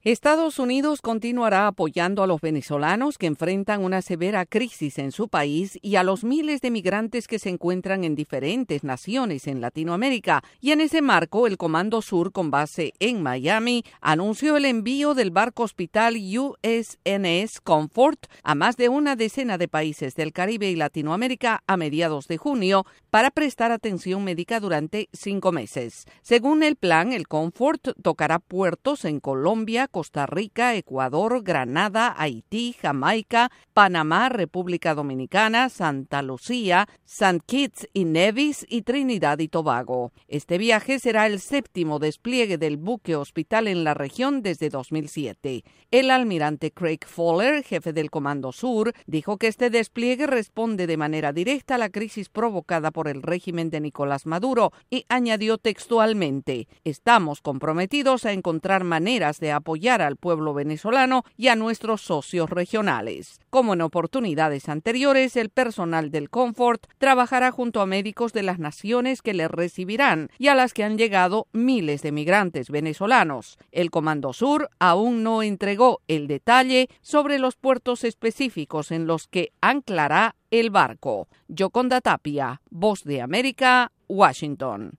Estados Unidos continuará apoyando a los venezolanos que enfrentan una severa crisis en su país y a los miles de migrantes que se encuentran en diferentes naciones en Latinoamérica. Y en ese marco, el Comando Sur, con base en Miami, anunció el envío del barco hospital USNS Comfort a más de una decena de países del Caribe y Latinoamérica a mediados de junio para prestar atención médica durante 5 meses. Según el plan, el Comfort tocará puertos en Colombia, Costa Rica, Ecuador, Granada, Haití, Jamaica, Panamá, República Dominicana, Santa Lucía, St. Kitts y Nevis y Trinidad y Tobago. Este viaje será el 7º despliegue del buque hospital en la región desde 2007. El almirante Craig Fowler, jefe del Comando Sur, dijo que este despliegue responde de manera directa a la crisis provocada por el régimen de Nicolás Maduro y añadió textualmente: "Estamos comprometidos a encontrar maneras de apoyar al pueblo venezolano y a nuestros socios regionales". Como en oportunidades anteriores, el personal del Comfort trabajará junto a médicos de las naciones que le recibirán y a las que han llegado miles de migrantes venezolanos. El Comando Sur aún no entregó el detalle sobre los puertos específicos en los que anclará el barco. Yoconda Tapia, Voz de América, Washington.